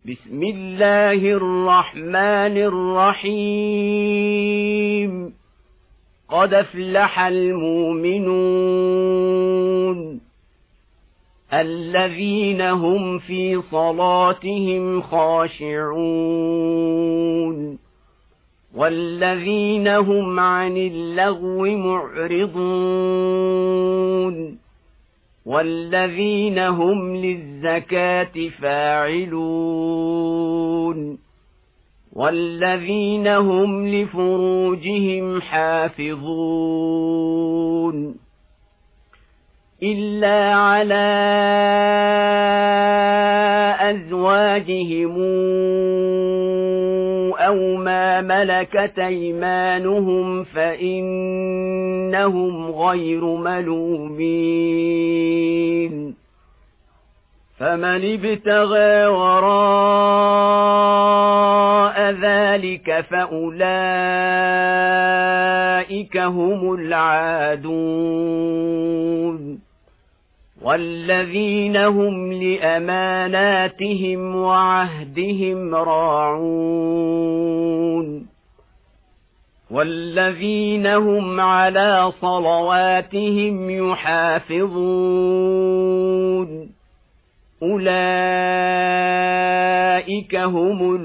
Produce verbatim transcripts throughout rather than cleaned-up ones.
بسم الله الرحمن الرحيم قد أفلح المؤمنون الذين هم في صلاتهم خاشعون والذين هم عن اللغو معرضون والذين هم للزكاة فاعلون والذين هم لفروجهم حافظون إلا على أزواجهم أو ما ملكت أيمانهم فإنهم غير ملومين فمن ابتغى وراء ذلك فأولئك هم العادون والذين هم لأماناتهم وعهدهم راعون والذين هم على صلواتهم يحافظون أولئك هم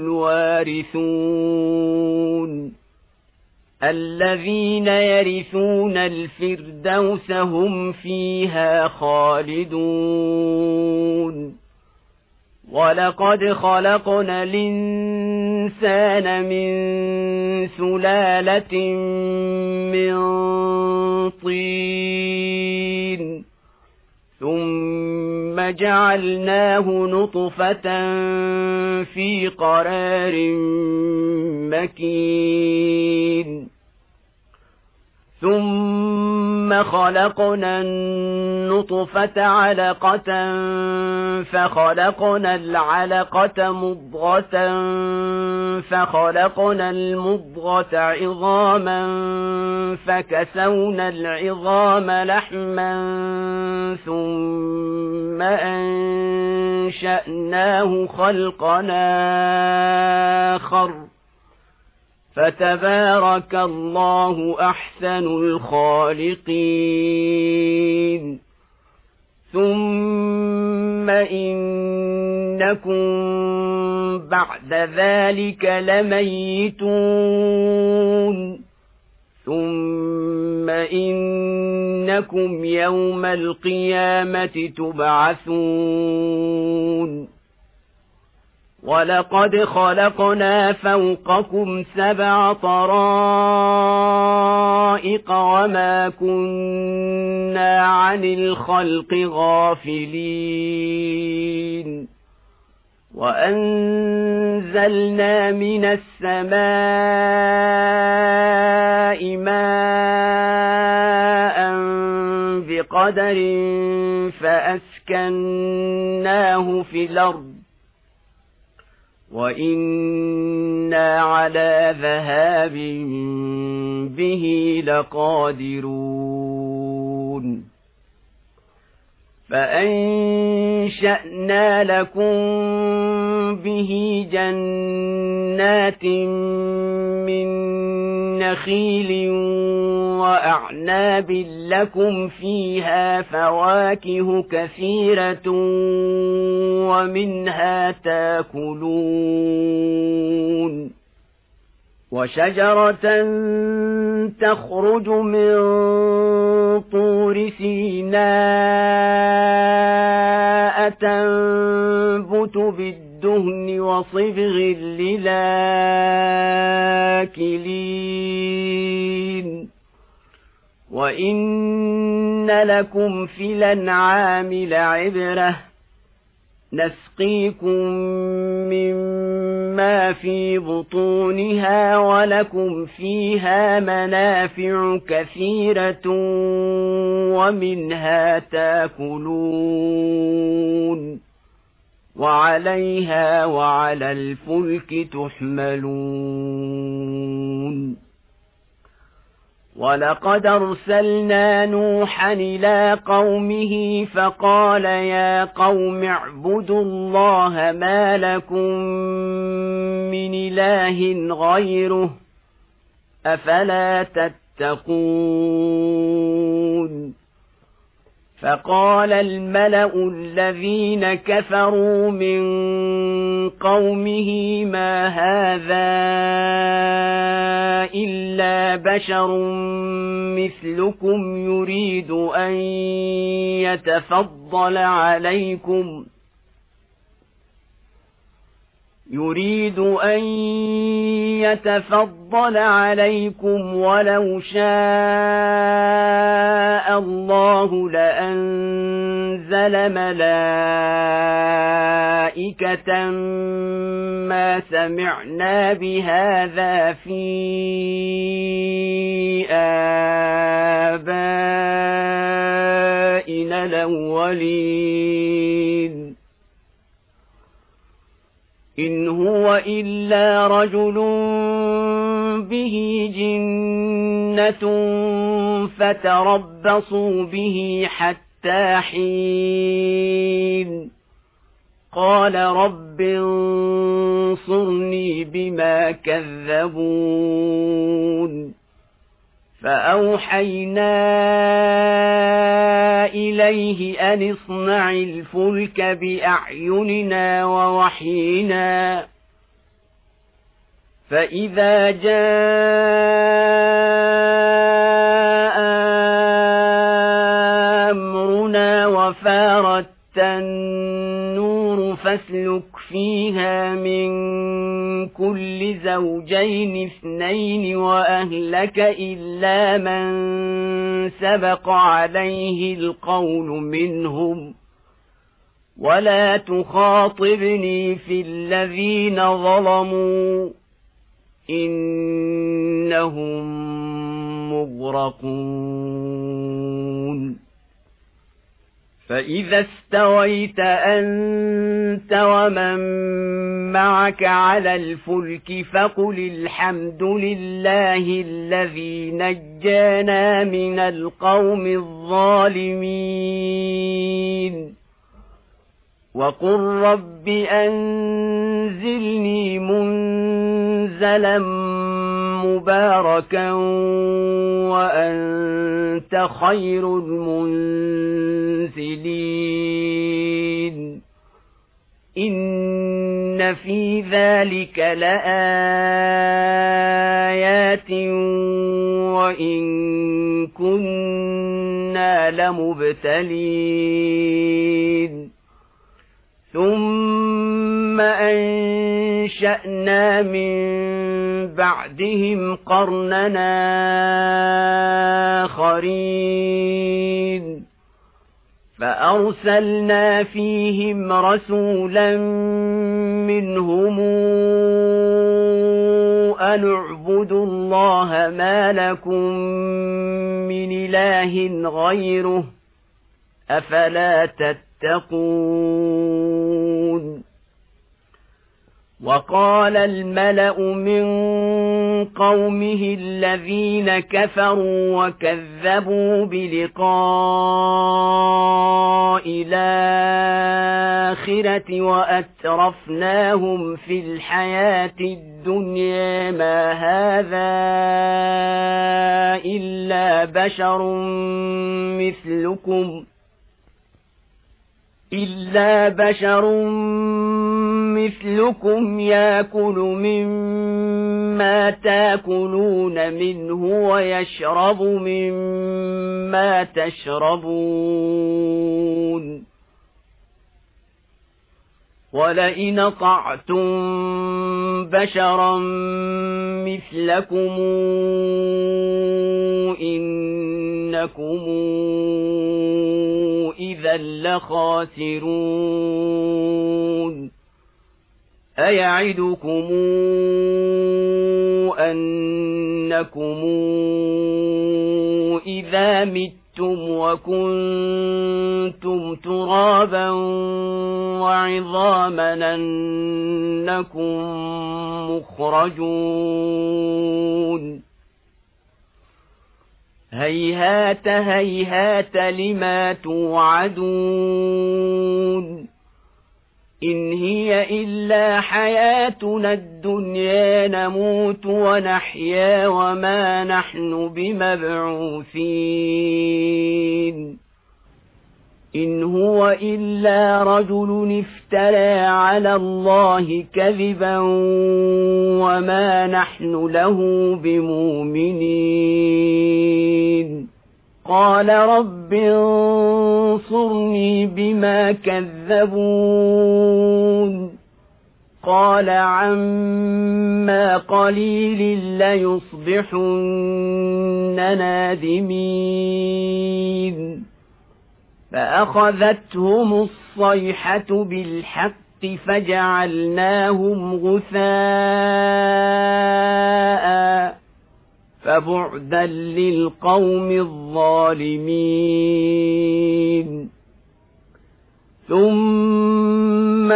الوارثون الذين يرثون الفردوس هم فيها خالدون ولقد خلقنا الإنسان من سلالة من طين ثم جعلناه نطفة في قرار مكين ثم خلقنا النطفة علقة فخلقنا العلقة مضغة فخلقنا المضغة عظاما فكسونا العظام لحما ثم أنشأناه خلقا آخر فتبارك الله أحسن الخالقين ثم إنكم بعد ذلك لميتون ثم إنكم يوم القيامة تبعثون ولقد خلقنا فوقكم سبع طرائق وما كنا عن الخلق غافلين وأنزلنا من السماء ماء بقدر فأسكناه في الأرض وإنا على ذهاب به لقادرون فأنشأنا لكم به جنات من نخيل وأعناب لكم فيها فواكه كثيرة ومنها تاكلون وشجرة تخرج من طور سيناء تنبت بالدهن وصبغ للآكلين وإن لكم في الأنعام لعبرة نسقيكم مما في بطونها ولكم فيها منافع كثيرة ومنها تاكلون وعليها وعلى الفلك تحملون ولقد أرسلنا نوحا إلى قومه فقال يا قوم اعبدوا الله ما لكم من إله غيره أفلا تتقون فقال الملأ الذين كفروا من قومه ما هذا إلا بشر مثلكم يريد أن يتفضل عليكم يريد أن يتفضل عليكم ولو شاء الله لأنزل ملائكة ما سمعنا بهذا في آبائنا الأولين إن هو إلا رجل به جنة فتربصوا به حتى حين قال رب انصرني بما كذبون فأوحينا إليه أن اصنع الفلك بأعيننا ووحينا فإذا جاء أمرنا وفارت النور فاسلك فيها من كل زوجين اثنين وأهلك إلا من سبق عليه القول منهم ولا تخاطبني في الذين ظلموا إنهم مغرقون فإذا استويت أنت ومن معك على الفلك فقل الحمد لله الذي نجانا من القوم الظالمين وقل رب أنزلني منزلا مباركا وأنت خير المنزلين إن في ذلك لآيات وإن كنا لمبتلين ثم أنشأنا من بعدهم قرننا آخرين فأرسلنا فيهم رسولا منهم أن اعبدوا الله ما لكم من إله غيره أفلا تتقون وقال الملأ من قومه الذين كفروا وكذبوا بلقاء الآخرة وأترفناهم في الحياة الدنيا ما هذا إلا بشر مثلكم إلا بشر مثلكم يأكل مما تأكلون منه ويشرب مما تشربون ولئن أطعتم بشرا مثلكم إنكم إذا لخاسرون أيعدكم أنكم إذا متم وكنتم ترابا وعظاما أنكم مخرجون هيهات هيهات لما توعدون إن هي إلا حياتنا الدنيا نموت ونحيا وما نحن بمبعوثين إن هو إلا رجل افترى على الله كذبا وما نحن له بمؤمنين قال رب انصرني بما كذبون قال عما قليل ليصبحن نادمين فأخذتهم الصيحة بالحق فجعلناهم غثاء فبعدا للقوم الظالمين ثم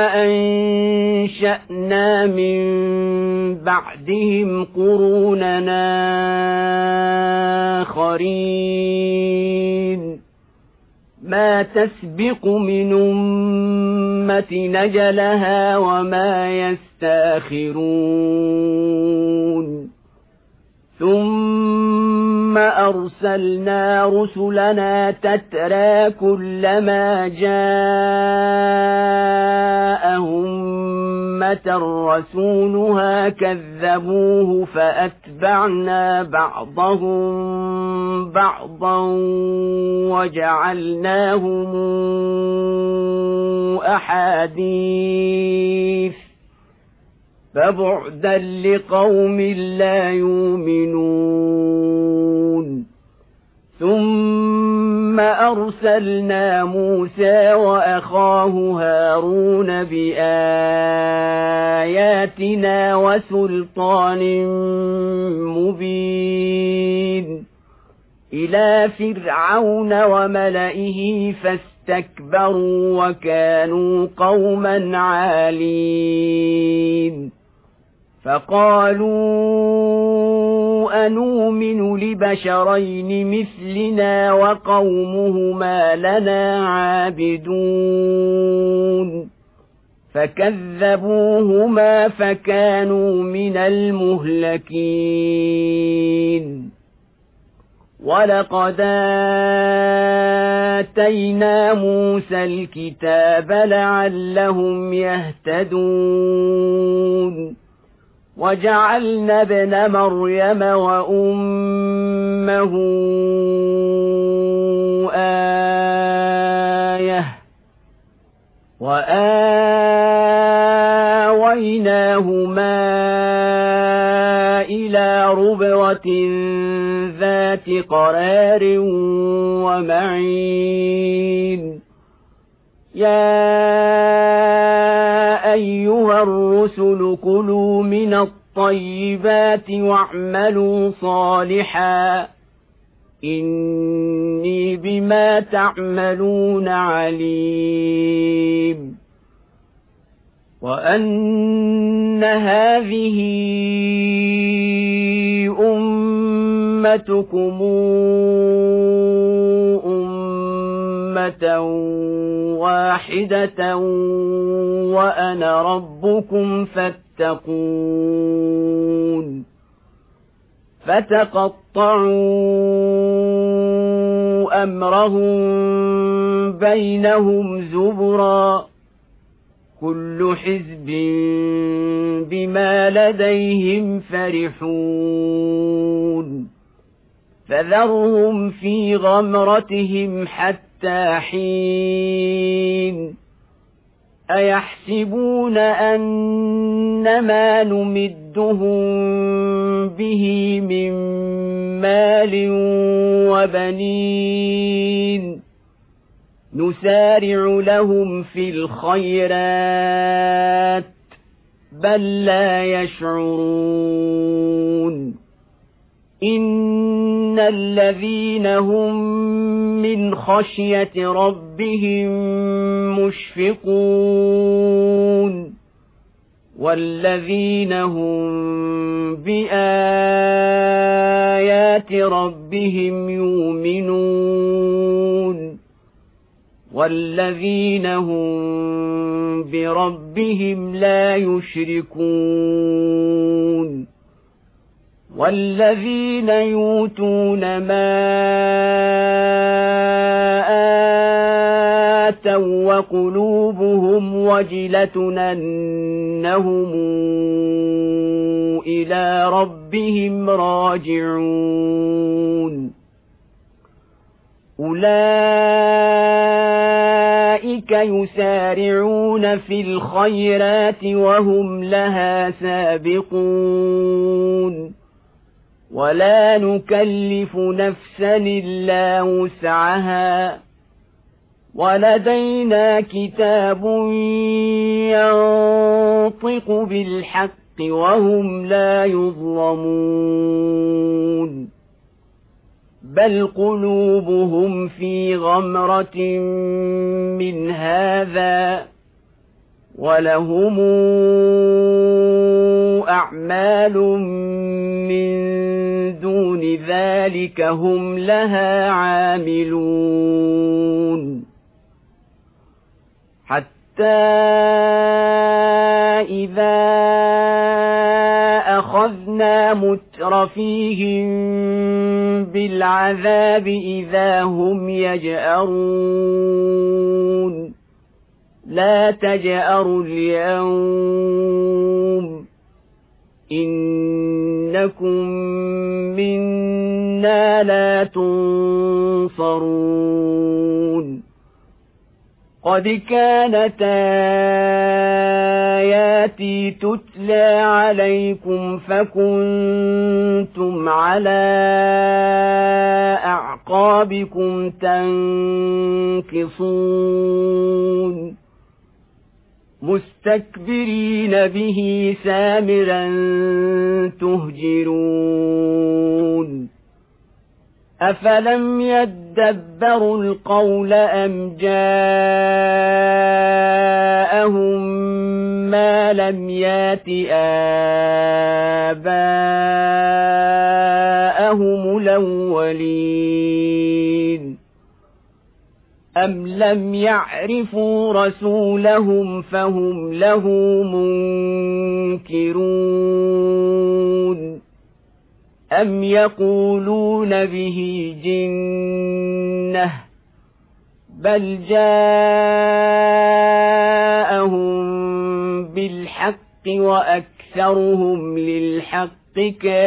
أنشأنا من بعدهم قروننا آخرين ما تسبق من أمة نجلها وما يستاخرون ثم أرسلنا رسلنا تترى كلما جاء أمة رسولها كذبوه فأتبعنا بعضهم بعضا وجعلناهم أحاديث فبعدا لقوم لا يؤمنون ثم أرسلنا موسى وأخاه هارون بآياتنا وسلطان مبين إلى فرعون وملئه فاستكبروا وكانوا قوما عالين فقالوا أنؤمن لبشرين مثلنا وقومهما لنا عابدون فكذبوهما فكانوا من المهلكين ولقد آتينا موسى الكتاب لعلهم يهتدون وجعلنا ابن مريم وأمه آية وآويناهما إلى ربوة ذات قرار ومعين يا أيها الرسل كلوا من الطيبات واعملوا صالحا إني بما تعملون عليم وأن هذه أمتكم أمة واحدة وأنا ربكم فاتقون فتقطعوا أمرهم بينهم زبرا كل حزب بما لديهم فرحون فذرهم في غمرتهم حتى حين أيحسبون أنما نمدهم به من مال وبنين نسارع لهم في الخيرات بل لا يشعرون إن الذين هم من خشية ربهم مشفقون والذين هم بآيات بآيات ربهم يؤمنون والذين هم بربهم لا يشركون والذين يؤتون ما آتوا وقلوبهم وجلة أنهم إلى ربهم راجعون أولئك يسارعون في الخيرات وهم لها سابقون ولا نكلف نفسا إلا وسعها ولدينا كتاب ينطق بالحق وهم لا يظلمون بل قلوبهم في غمرة من هذا ولهم أعمال من دون ذلك هم لها عاملون حتى إذا أخذنا مترفيهم بالعذاب إذا هم يجأرون لا تجأروا اليوم إنكم منا لا تنصرون قد كانت آياتي تتلى عليكم فكنتم على أعقابكم تنكصون مستكبرين به سامرا تهجرون أفلم يدبروا القول أم جاءهم ما لم يات آباءهم الأولين أم لم يعرفوا رسولهم فهم له منكرون أم يقولون به جنة بل جاءهم بالحق وأكثرهم للحق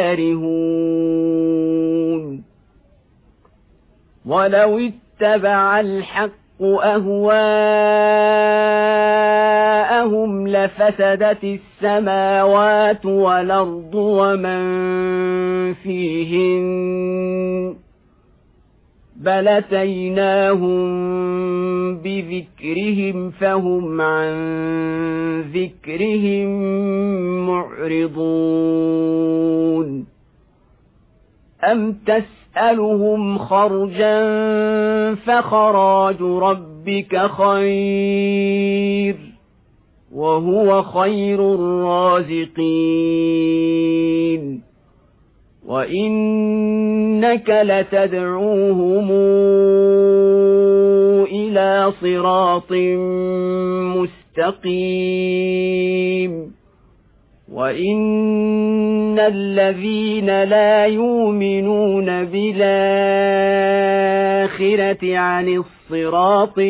كارهون ولو اتبع الحق أهواءهم لفسدت السماوات والأرض ومن فيهن بل أتيناهم بذكرهم فهم عن ذكرهم معرضون أم تسألهم خرجا فخراج ربك خير وهو خير الرازقين وإنك لتدعوهم إلى صراط مستقيم وإن الذين لا يؤمنون بالآخرة عن الصراط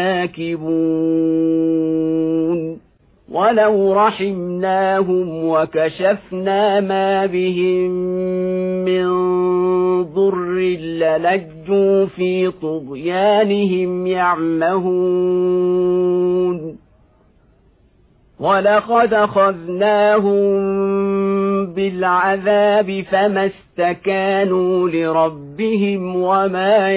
لناكبون ولو رحمناهم وكشفنا ما بهم من ضر للجوا في طغيانهم يعمهون ولقد أخذناهم بالعذاب فما استكانوا لربهم وما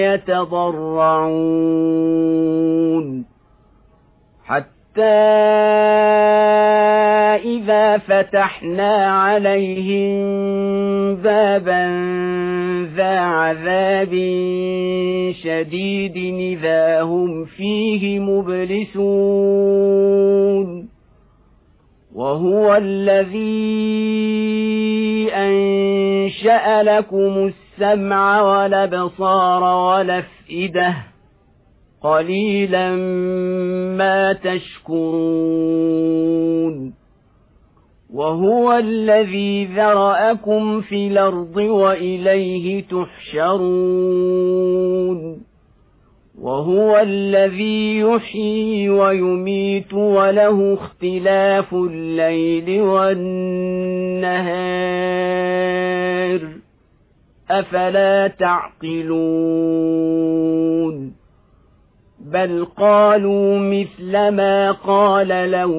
يتضرعون حتى إذا فتحنا عليهم بابا ذا عذاب شديد إذا هم فيه مبلسون وهو الذي أنشأ لكم السمع والأبصار والأفئدة قليلا ما تشكرون وهو الذي ذرأكم في الأرض وإليه تحشرون وهو الذي يحيي ويميت وله اختلاف الليل والنهار أفلا تعقلون بل قالوا مثل ما قال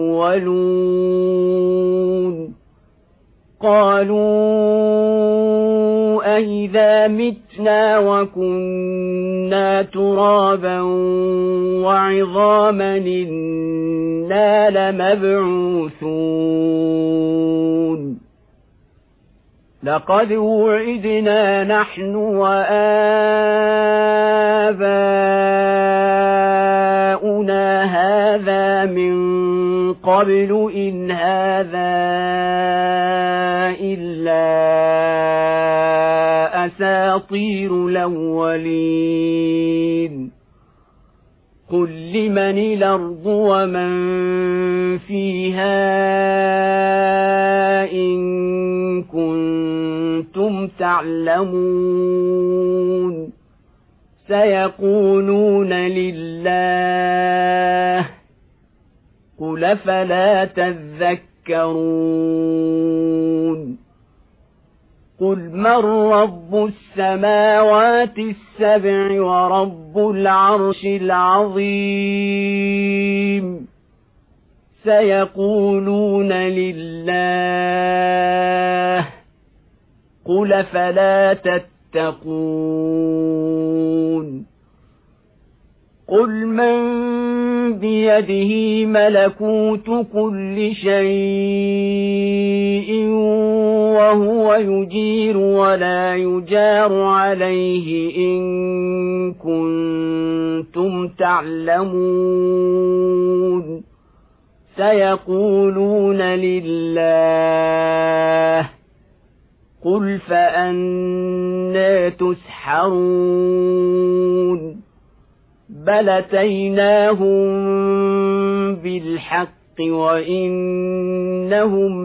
الأولون قالوا أئذا متنا وكنا ترابا وعظاما إنا لمبعوثون لقد وعدنا نحن وآباؤنا هذا من قبل إن هذا إلا أساطير الأولين قل لمن الأرض ومن فيها إن كنتم تعلمون سيقولون لله قل فلا تذكرون قل من رب السماوات السبع ورب العرش العظيم سيقولون لله قل فلا تتقون قل من بيده ملكوت كل شيء وهو يجير ولا يجار عليه إن كنتم تعلمون سيقولون لله قل فأنى تسحرون بل أتيناهم بالحق وإنهم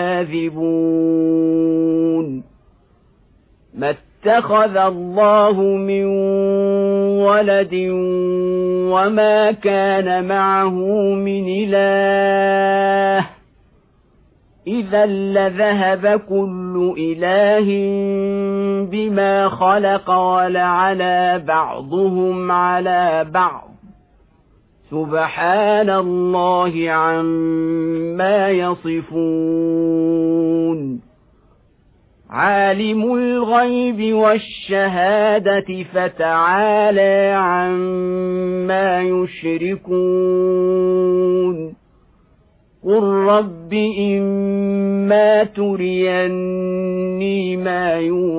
لكاذبون ما اتخذ الله من ولد وما كان معه من إله إذا لذهب كل إله بما خلق ولعلى بعضهم على بعض سبحان الله عما يصفون عالم الغيب والشهادة فتعالى عما يشركون قل رب إما تريني ما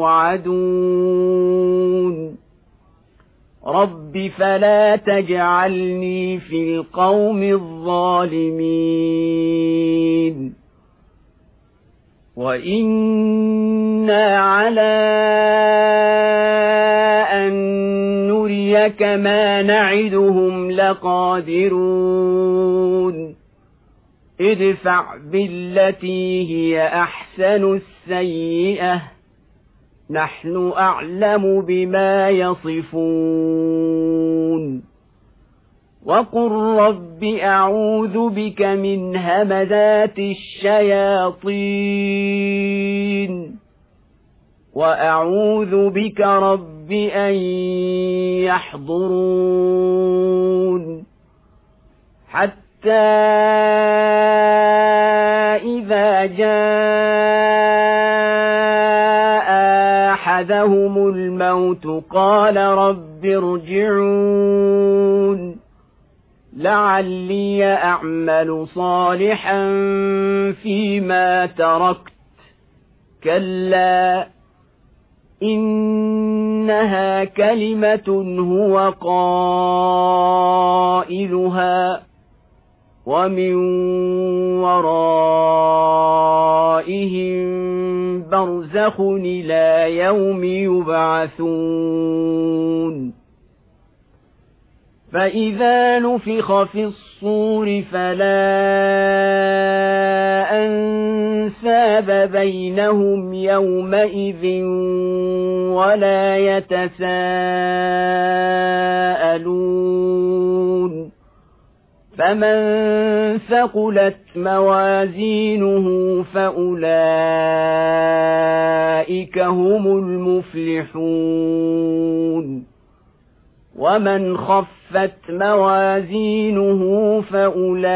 يوعدون رب فلا تجعلني في القوم الظالمين وإنا على أن نريك ما نعدهم لقادرون ادفع بالتي هي أحسن السيئة نحن أعلم بما يصفون وقل رب أعوذ بك من همزات الشياطين وأعوذ بك رب أن يحضرون حتى إذا جاء أحدهم الموت قال رب ارجعون لعلي أعمل صالحا فيما تركت كلا إنها كلمة هو قائلها ومن ورائهم برزخ إلى يوم يبعثون فإذا نفخ في الصور فلا أنساب بينهم يومئذ ولا يتساءلون فمن ثقلت موازينه فأولئك هم المفلحون ومن خفت موازينه فأولئك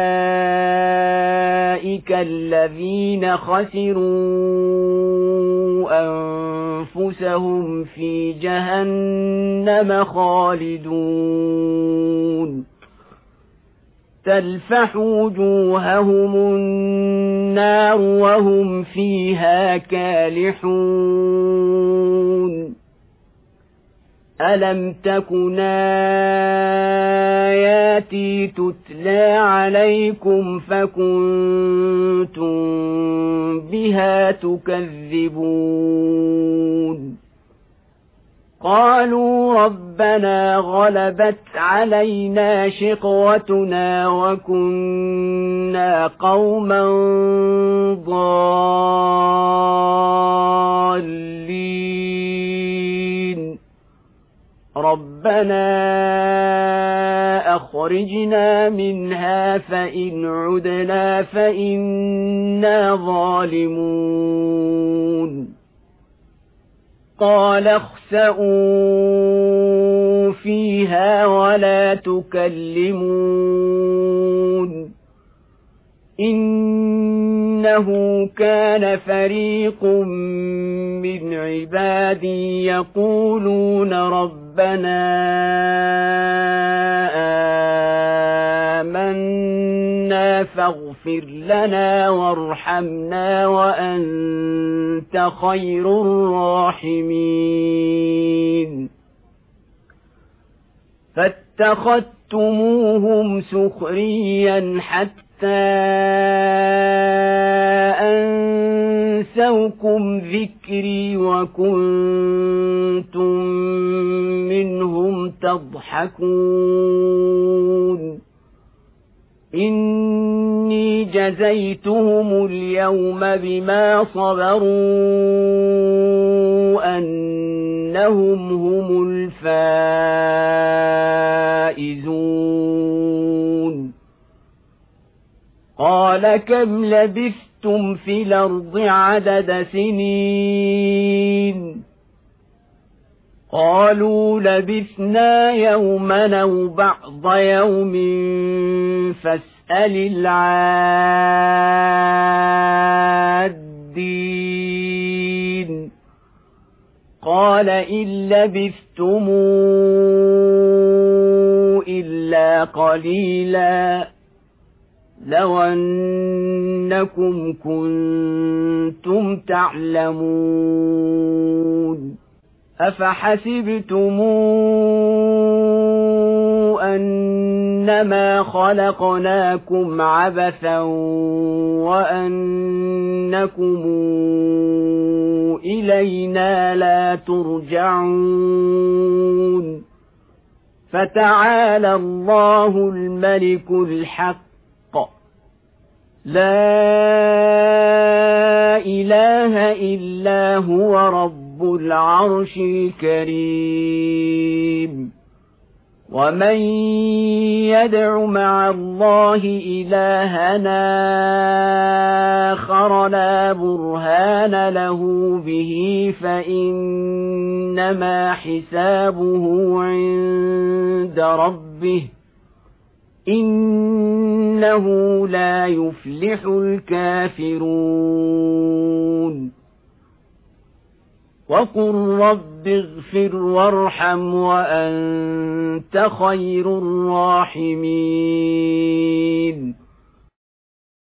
الذين خسروا أنفسهم في جهنم خالدون تلفح وجوههم النار وهم فيها كالحون ألم تكن آياتي تتلى عليكم فكنتم بها تكذبون قالوا ربنا غلبت علينا شقوتنا وكنا قوما ضالين ربنا أخرجنا منها فإن عدنا فإنا ظالمون قال اخسئوا فيها ولا تكلمون إنه كان فريق من عبادي يقولون ربنا آمنا فاغفر لنا وارحمنا وأنت خير الراحمين فاتخذتموهم سخريا حتى أنسوكم ذكري وكنتم منهم تضحكون إني جزيتهم اليوم بما صبروا أنهم هم الفائزون قال كم لبثتم في الأرض عدد سنين قالوا لبثنا يوما أو بعض يوم فاسأل العادين قال إن لبثتم إلا قليلا لو أنكم كنتم تعلمون أفحسبتم أنما خلقناكم عبثا وأنكم إلينا لا ترجعون فتعالى الله الملك الحق لا إله إلا هو رب العرش الكريم ومن يدع مع الله إلهنا آخر لا برهان له به فإنما حسابه عند ربه إنه لا يفلح الكافرون وقل رب اغفر وارحم وأنت خير الراحمين